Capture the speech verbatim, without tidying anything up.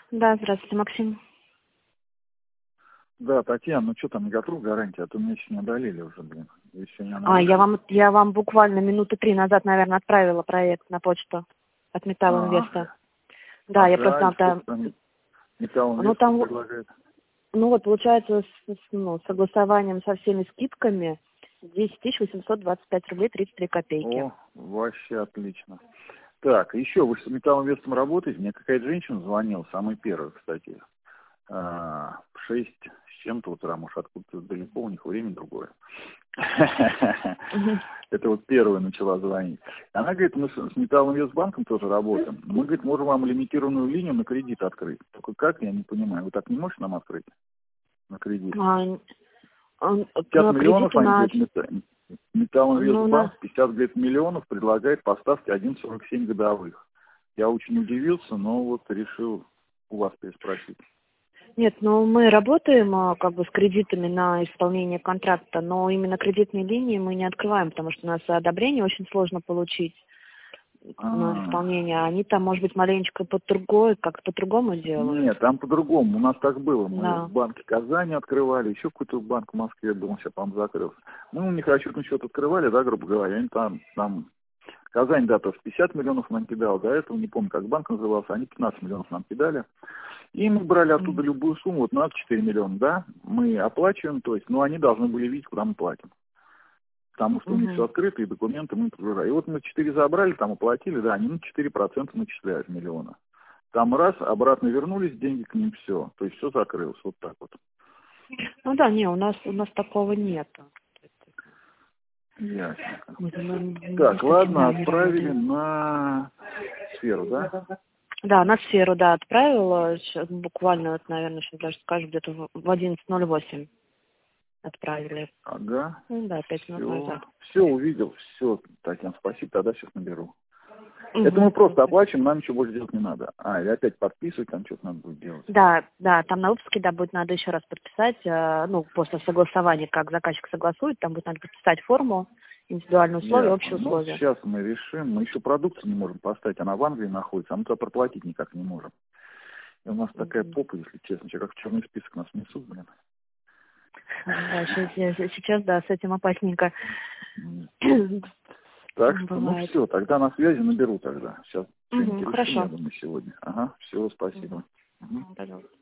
Да, здравствуйте, Максим. Да, Татьяна, ну что там, не готов гарантия, а то меня еще не одолели уже, блин. Еще не А, я нарушили. вам, я вам буквально минуты три назад, наверное, отправила проект на почту от Металл А, Инвеста. Да, я ага, просто и сколько там, там Металл ну Инвест там, предлагает? ну вот получается, с, с- ну, согласованием со всеми скидками десять тысяч восемьсот двадцать пять рублей тридцать три копейки. О, вообще отлично. Так, еще вы с Металл Инвестом работаете? Мне какая-то женщина звонила, самая первая, кстати, а, в шесть с чем-то утра, может, откуда-то далеко, у них время другое. Мгм. Это вот первая начала звонить. Она говорит, мы с с Металл Инвестбанком тоже работаем. Мы, говорит, можем вам лимитированную линию на кредит открыть. Только как, я не понимаю. Вы так не можете нам открыть на кредит? А, а, пятьдесят ну, миллионов, кредиты они на, говорят, Мета- Металл ну, на, Инвестбанк пятьдесят говорит, миллионов предлагает по ставке один целых сорок семь годовых. Я очень удивился, но вот решил у вас переспросить. нет, ну мы работаем а, как бы с кредитами на исполнение контракта, но именно кредитные линии мы не открываем, потому что у нас одобрение очень сложно получить на А, исполнение. Они там, может быть, маленечко под другой, как по-другому делают. нет, там по-другому. У нас так было. Мы в Да. банке Казани открывали, еще какой-то банк в Москве был, он сейчас, по-моему, закрылся. Мы у них расчетный счет открывали, да, грубо говоря, они там, там Казань, да, тоже пятьдесят миллионов нам кидал, до этого, не помню, как банк назывался, они пятнадцать миллионов нам кидали. И мы брали оттуда Мгм. любую сумму, вот у нас четыре миллиона, да, мы оплачиваем, то есть, ну, они должны были видеть, куда мы платим. Потому что у них все Мгм. открыто, и документы мы прогружаем. И вот мы четыре забрали, там оплатили, да, они на четыре процента начисляют миллиона. Там раз, обратно вернулись, деньги к ним, все. То есть все закрылось, вот так вот. Ну да, не, у нас у нас такого нет. Ясненько. Мы, мы- мы Так, с этим, ладно, да, не отправили работаем. на сферу, да? Да, на сферу, да, отправила. Сейчас буквально, вот, наверное, сейчас даже скажу, где-то в в одиннадцать ноль восемь отправили. Ага. Ну да, пять минут Все, назад. все увидел, все, Татьяна, спасибо, тогда сейчас наберу. Это мы Угу. просто оплачиваем, нам ничего больше делать не надо. А, или опять подписывать, там что-то надо будет делать. Да, да, там на выпуске, да, будет надо еще раз подписать, э, ну, после согласования, как заказчик согласует, там будет надо подписать форму, индивидуальные условия, Ясно. общие Ну, условия. сейчас мы решим. Мы еще продукцию не можем поставить. Она в Англии находится, а мы туда проплатить никак не можем. И у нас такая Мгм. попа, если честно. Сейчас как в черный список нас несут, блин. Да, сейчас, сейчас, да, с этим опасненько М. Так что, ну бывает. все, тогда на связи наберу тогда. Сейчас что-нибудь Угу, решим, я хорошо. думаю, сегодня. Ага, все, Угу. спасибо. Мгм. Пожалуйста.